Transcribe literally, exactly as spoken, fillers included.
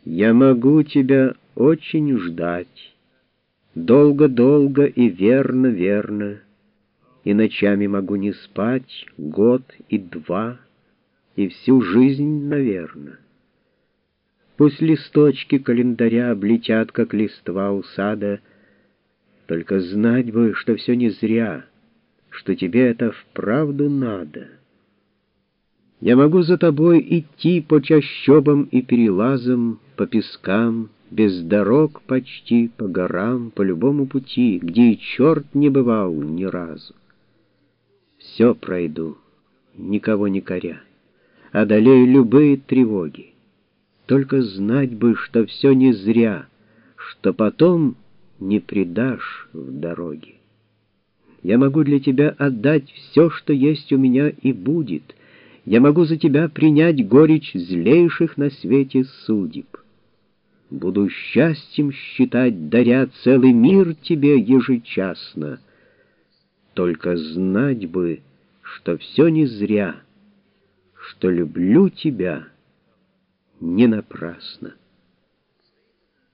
Я могу тебя очень ждать, долго-долго и верно-верно, и ночами могу не спать год и два, и всю жизнь, наверно. Пусть листочки календаря облетят, как листва у сада, только знать бы, что все не зря, что тебе это вправду надо. Я могу за тобой идти по чащобам и перелазам, по пескам, без дорог почти, по горам, по любому пути, где и черт не бывал ни разу. Все пройду, никого не коря, одолею любые тревоги. Только знать бы, что все не зря, что потом не предашь в дороге. Я могу для тебя отдать все, что есть у меня и будет. Я могу за тебя принять горечь злейших на свете судеб. Буду счастьем считать, даря целый мир тебе ежечасно. Только знать бы, что все не зря, что люблю тебя не напрасно.